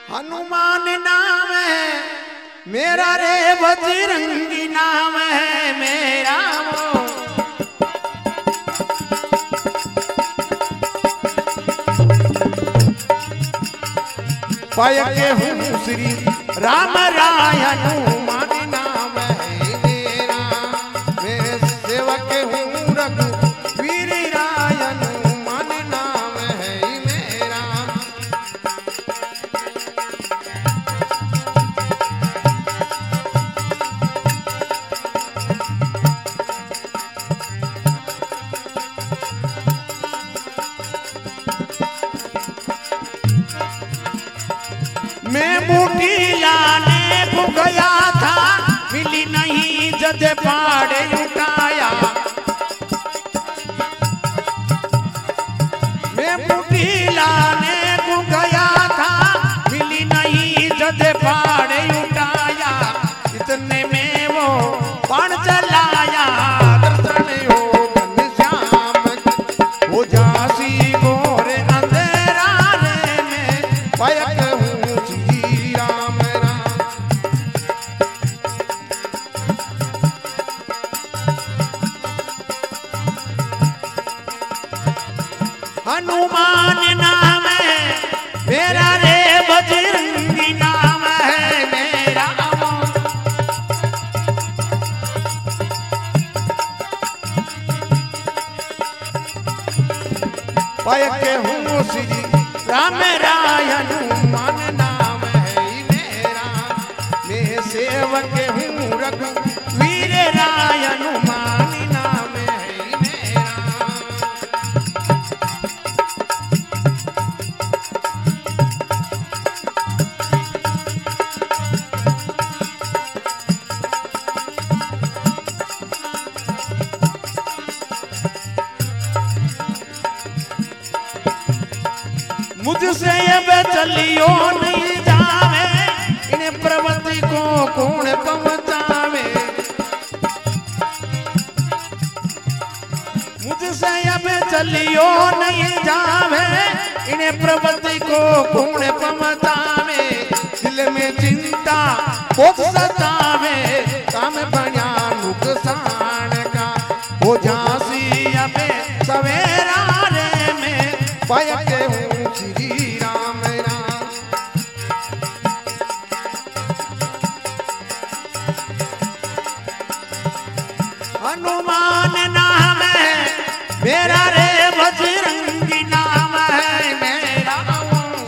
हनुमान नाम है मेरा रे, बजरंगी नाम है मेरा वो। पाय के हूँ श्री राम राय, हनुमान नाम है मेरा, मैं सेवक हूँ रघुवीर राय, हनुमान नाम है मेरा। मैं बूटी लाने को गया था, मिली नहीं जद पाड़े उठाया। मैं बूटी लाने को गया था, मिली नहीं जद पाड़े उठाया। इतने में वो बाण चलाया, दर्शन हो घनश्याम वो झांसी गोरे अंधेरा रे में पाया। हनुमान नाम है मेरा रे, बजरंगी नाम है मेरा वो। पाय के हूँ श्री राम राय, हनुमान नाम है मेरा, मैं सेवक हूँ रघुवीर राय, हनुमान नाम है मेरा। मुझसे अब चलियो नहीं जावे, इन्हें प्रवृत्ति को कौन पहुंचावे। मुझसे अब चलियो नहीं जावे, इन्हें प्रवृत्ति को कौन पहुंचावे। दिल में चिंता बहुत सतावे, काम बना नुकसान का वो झांसी अब सवेरा रे में पाय के हूँ श्री राम राम। हनुमान नाम है मेरा रे, बजरंगी नाम है मेरा वो।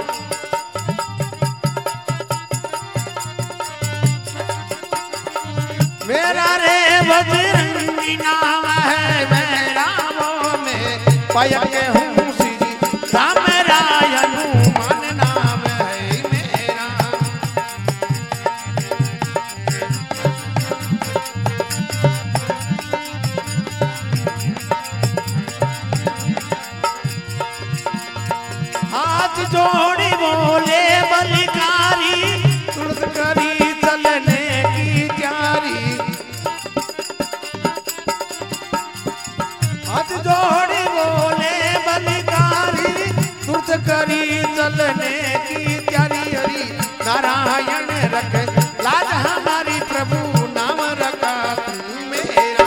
मेरा रे बजरंगी नाम है मेरा वो, मैं पाय के हूँ राम राय, हनुमान नाम है मेरा। हाथ जोड़ी बोले बलिकारी, तुरंत करी चलने की तैयारी। हाथ जोड़ी बोले बलिकारी, तुरंत करी चलने की तैयारी। हरि नारायण रख लाज हमारी, प्रभु नाम रखा तू मेरा।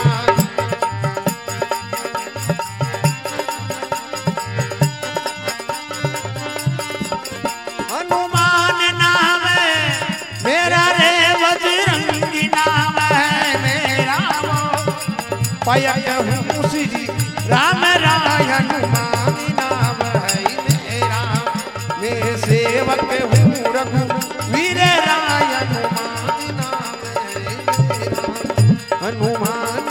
हनुमान नाम है मेरा रे, बजरंगी नाम है मेरा वो। पाय हूँ श्री राम राय, हनुमान नाम है मेरा, मैं सेवक हूँ रघुवीर राय, हनुमान नाम है मेरा। हनुमान